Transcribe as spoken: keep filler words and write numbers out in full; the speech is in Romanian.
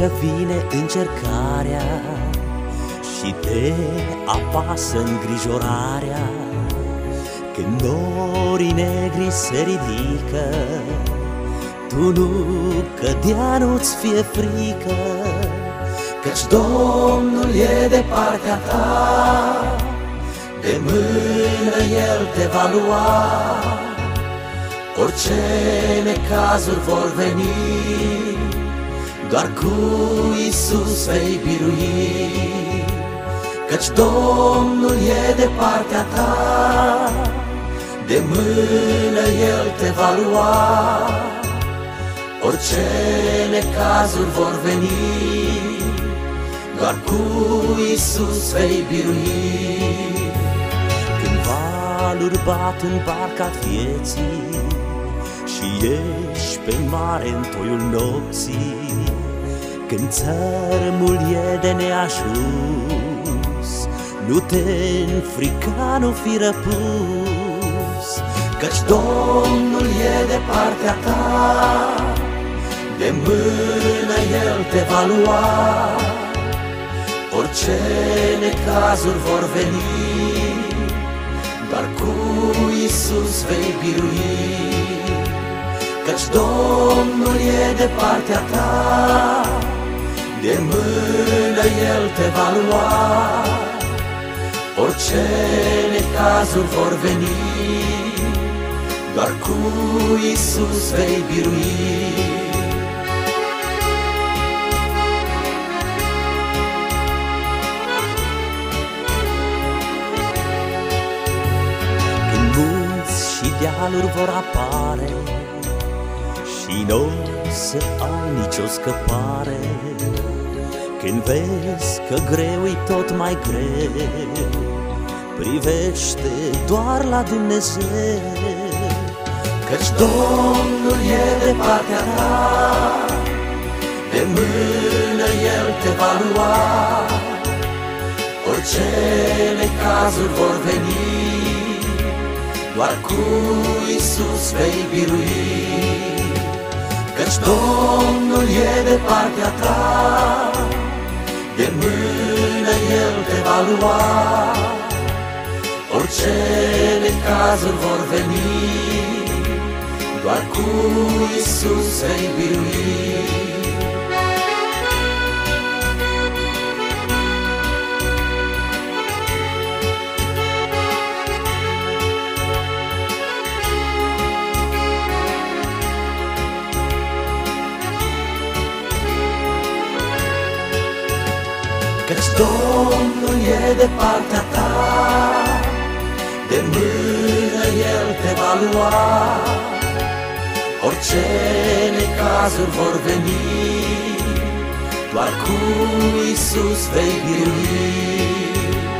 că vine încercarea și te apasă îngrijorarea, când norii negri se ridică, tu nu cădea, nu-ți fie frică, căci Domnul e de partea ta, de mână El te va lua. Orice necazuri vor veni, doar cu Iisus vei birui, căci Domnul e de partea ta, de mână El te va lua. Orice necazuri vor veni, doar cu Iisus vei birui. Când valuri bat în barca vieții și ești pe mare în toiul nopții, când țărmul e de neajuns, nu te înfrica, nu fi răpus, căci Domnul e de partea ta, de mână El te va lua. Orice necazuri vor veni, doar cu Iisus vei birui, căci Domnul e de partea ta, de mână El te va lua. Orice necazuri vor veni, doar cu Iisus vei birui. Dealuri vor apare și nu o să ai nicio scăpare, când vezi că greu-i tot mai greu, privește doar la Dumnezeu, căci Domnul e de partea ta, de mână El te va lua. Orice necazuri vor veni, doar cu Iisus vei birui, căci Domnul e de partea ta, de mână El te va lua. Orice necazuri vor veni, doar cu Iisus vei birui. Căci Domnul e de partea ta, de mână El te va lua. Orice necazuri vor veni, doar cu Iisus vei birui,